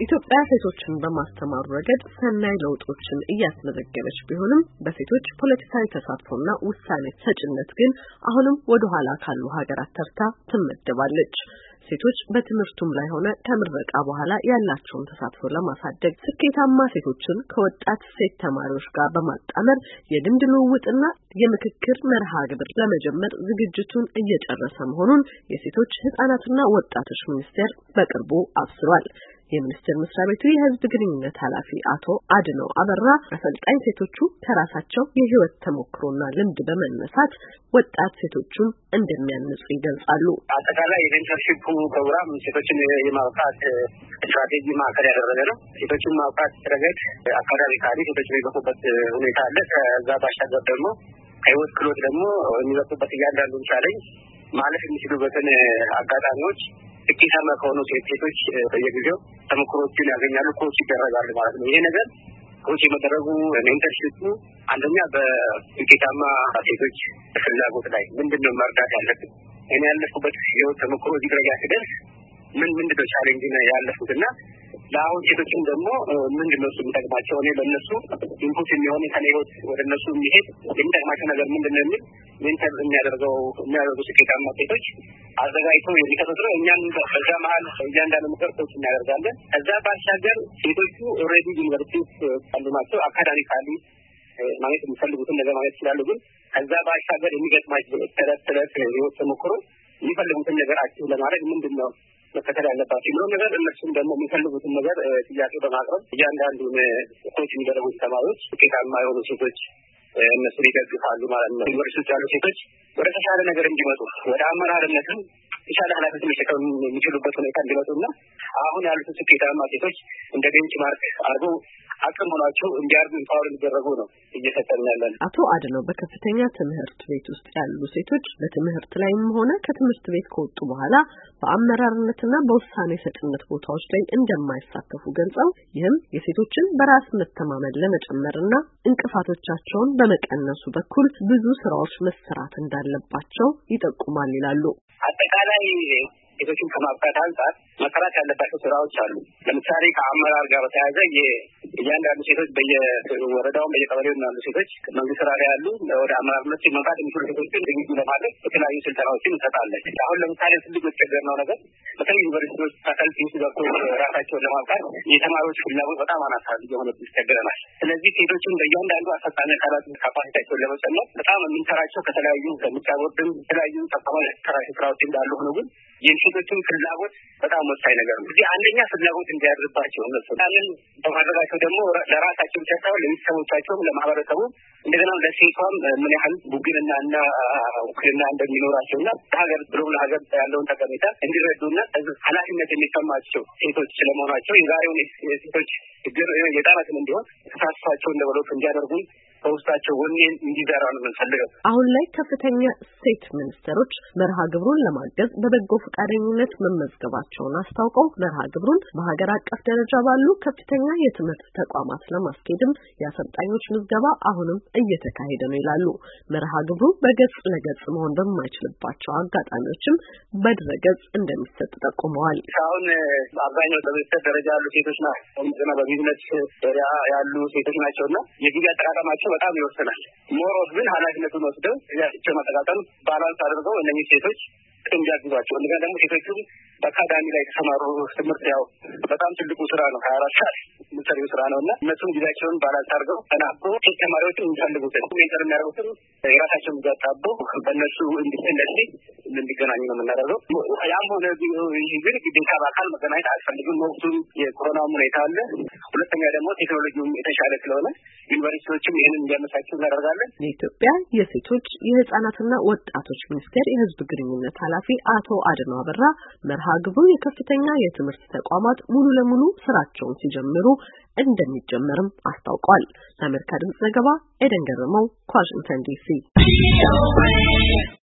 ኢትዮጵያ ሴቶችን በማስተማሩ ረገድ ሰናይ ለውጦችን እያስመዘገበች ቢሆንም በሴቶች ፖለቲካዊ ተሳትፎና ውሳኔ ሰጭነት ግን አሁንም ወደ ኋላ ካሉ ሀገራት ተርታ ትመደባለች። ሴቶች በትምህርቱም ላይ ሆነ ከምረቃ በኋላ ያላቸውን ተሳትፎ ለማሳደግ ስኬታማ ሴቶችን ከወጣት ሴት ተማሪዎች ጋር በማጣመር የልምድ ልውውጥና የምክክር መርሃ ግብር ለመጀመር ዝግጅቱን እየጨረሰ መሆኑን የሴቶች ህጻናትና ወጣቶች ሚኒስቴር በቅርቡ አብስሯል። የሚኒስቴር መስሪያ ቤቱ የህዝብ ግንኙነት ኃላፊ አቶ አድነው አበራ አሰልጣኝ ሴቶቹ ከራሳቸው የህይወት ተሞክሮና ልምድ በመነሳት ወጣት ሴቶቹን እንደሚያንጹ ይገልጻሉ። አጠቃላይ የሜንተርሺፕ ፕሮግራም ሴቶችን የማውጣት ስትራቴጂ ማዕከል ያደረገ ነው። ሴቶችን ማውጣት ረገድ አካዳሚካሊ ሴቶች የሚገፉበት ሁኔታ አለ። ከዛ ባሻገር ደግሞ ከህይወት ክህሎት ደግሞ የሚገፉበት እያንዳንዱን ቻሌንጅ ማለፍ የሚችሉበትን አጋጣሚዎች ስኬታማ ከሆኑ ሴቶች በየጊዜው ተሞክሮችን ያገኛሉ፣ ኮች ይደረጋሉ ማለት ነው። ይሄ ነገር ኮች የመደረጉ ሜንተርሺፕ አንደኛ በስኬታማ ሴቶች ፍላጎት ላይ ምንድነው መርዳት ያለብን፣ እኔ ያለፉበት ህይወት ተሞክሮ እዚህ ደረጃ ሲደርስ ምንድነው ቻሌንጅ ነው ያለፉትና ለአሁን ሴቶችም ደግሞ ምንድነው የሚጠቅማቸው፣ እኔ ለነሱ ኢንፑት የሚሆን ከኔዎት ወደ እነሱ የሚሄድ የሚጠቅማቸው ነገር ምንድነው የሚል ሜንተር የሚያደርጉ ስኬታማ ሴቶች አዘጋጅተው የሚከታተሉ እኛም በዛ መሀል እያንዳንዱ ምክርቶች እናደርጋለን። ከዛ ባሻገር ሴቶቹ ኦልሬዲ ዩኒቨርሲቲ ያሉ ናቸው። አካዳሚካሊ ማለት የሚፈልጉትን ነገር ማለት ይችላሉ። ግን ከዛ ባሻገር የሚገጥማቸው ተረት ህይወት ተሞክሮ የሚፈልጉትን ነገር አክቲቭ ለማድረግ ምንድነው መከተል ያለባቸው የሚለው ነገር እነሱም ደግሞ የሚፈልጉትን ነገር ጥያቄ በማቅረብ እያንዳንዱን ኮች የሚደረጉት ተማሪዎች ስኬታማ የሆኑ ሴቶች እነሱን ይደግፋሉ ማለት ነው። ዩኒቨርሲቲ ያሉ ሴቶች ወደ ተሻለ ነገር እንዲመጡ ወደ አመራርነትም የተሻለ ኃላፊነት መሸከም የሚችሉበት ሁኔታ እንዲመጡና አሁን ያሉት ስኬታማ ሴቶች እንደ ቤንችማርክ አድርገው አቅም ሆናቸው እንዲያርጉ ኢምፓወር እንዲደረጉ ነው እየፈጠርን ያለን። አቶ አድነው በከፍተኛ ትምህርት ቤት ውስጥ ያሉ ሴቶች በትምህርት ላይም ሆነ ከትምህርት ቤት ከወጡ በኋላ በአመራርነትና በውሳኔ ሰጭነት ቦታዎች ላይ እንደማይሳተፉ ገልጸው ይህም የሴቶችን በራስ መተማመን ለመጨመርና እንቅፋቶቻቸውን በመቀነሱ በኩል ብዙ ስራዎች መሰራት እንዳለባቸው ይጠቁማል ይላሉ። አጠቃላይ ሴቶችን ከማብቃት አንጻር መሰራት ያለባቸው ስራዎች አሉ። ለምሳሌ ከአመራር ጋር በተያያዘ እያንዳንዱ ሴቶች በየወረዳው በየቀበሌው ያሉ ሴቶች መንግስት ስራ ላይ ያሉ ወደ አመራርነት መምጣት የሚችሉ ሴቶችን ዝግጁ ለማድረግ የተለያዩ ስልጠናዎችን እንሰጣለን። አሁን ለምሳሌ ትልቅ የተቸገርነው ነገር በተለይ ዩኒቨርሲቲዎች ፋካልቲ ውስጥ ገብቶ ራሳቸውን ለማብቃት የተማሪዎች ፍላጎት በጣም አናሳ እየሆነ ይቸገረናል። ስለዚህ ሴቶችን በእያንዳንዱ አሰልጣኝ አካላት ካፓሲቲያቸውን ለመጨመር በጣም የምንሰራቸው ከተለያዩ ከምርጫ ቦርድም የተለያዩ ተቋማት ስራዎች እንዳሉ ሆኖ ግን የሴቶችን ፍላጎት በጣም ወሳኝ ነገር ነው። እዚህ አንደኛ ፍላጎት እንዲያድርባቸው እነሱ ታምን በማድረጋቸው ደግሞ ለራሳቸው ብቻ ሳይሆን ለቤተሰቦቻቸውም ለማህበረሰቡ እንደገና ለሴቷም ምን ያህል ቡግንና ውክልና እንደሚኖራቸውና ለሀገር ብሎም ለሀገር ያለውን ጠቀሜታ እንዲረዱና ኃላፊነት የሚሰማቸው ሴቶች ስለመሆናቸው የዛሬውን የሴቶች ችግር የጣራትን እንዲሆን ተሳትፏቸውን ደቨሎፕ እንዲያደርጉ በውስጣቸው ወኔን እንዲዘራ ነው የምንፈልገው። አሁን ላይ ከፍተኛ ሴት ሚኒስትሮች መርሃ ግብሩን ለማገዝ በበጎ ፈቃደኝነት መመዝገባቸውን አስታውቀው መርሃ ግብሩን በሀገር አቀፍ ደረጃ ባሉ ከፍተኛ የትምህርት ተቋማት ለማስኬድም የአሰልጣኞች ምዝገባ አሁንም እየተካሄደ ነው ይላሉ። መርሃ ግብሩ በገጽ ለገጽ መሆን በማይችልባቸው አጋጣሚዎችም በድረገጽ እንደሚሰጥ ጠቁመዋል። አሁን አብዛኛው በቤተሰብ ደረጃ ያሉ ሴቶች ናቸው፣ በቢዝነስ ዙሪያ ያሉ ሴቶች ናቸውና የጊዜ አጠቃቀማቸው በጣም ይወስናል። ሞሮስ ግን ኃላፊነቱን ወስደው ያቸው መጠቃቀም ባላንስ አድርገው እነዚህ ሴቶች እንዲያግዟቸው እንደገና ደግሞ ሴቶቹም በአካዳሚ ላይ የተሰማሩ ትምህርት ያው በጣም ትልቁ ስራ ነው። 24 ሰዓት የምትሰሪው ስራ ነውና እነሱም ጊዜያቸውን ባላንስ አድርገው ተናቦ ሴት ተማሪዎችን የሚፈልጉትን ሜንተር የሚያደርጉትን የራሳቸውን ጊዜያጣቦ በእነሱ እንዲገናኙ ነው የምናደርገው። ያም ሆነ ይህ ግን ግዴታ በአካል መገናኘት አያስፈልግም። ወቅቱም የኮሮና ሁኔታ አለ። ሁለተኛ ደግሞ ቴክኖሎጂውም የተሻለ ስለሆነ ዩኒቨርሲቲዎችም ይህንን እንዲያመቻቹ እናደርጋለን። የኢትዮጵያ የሴቶች የህፃናትና ወጣቶች ሚኒስቴር የህዝብ ግንኙነት ኃላፊ አቶ አድነው አበራ መርሃ ግብሩ የከፍተኛ የትምህርት ተቋማት ሙሉ ለሙሉ ስራቸውን ሲጀምሩ እንደሚጀመርም አስታውቋል። ለአሜሪካ ድምጽ ዘገባ ኤደን ገረመው ከዋሽንግተን ዲሲ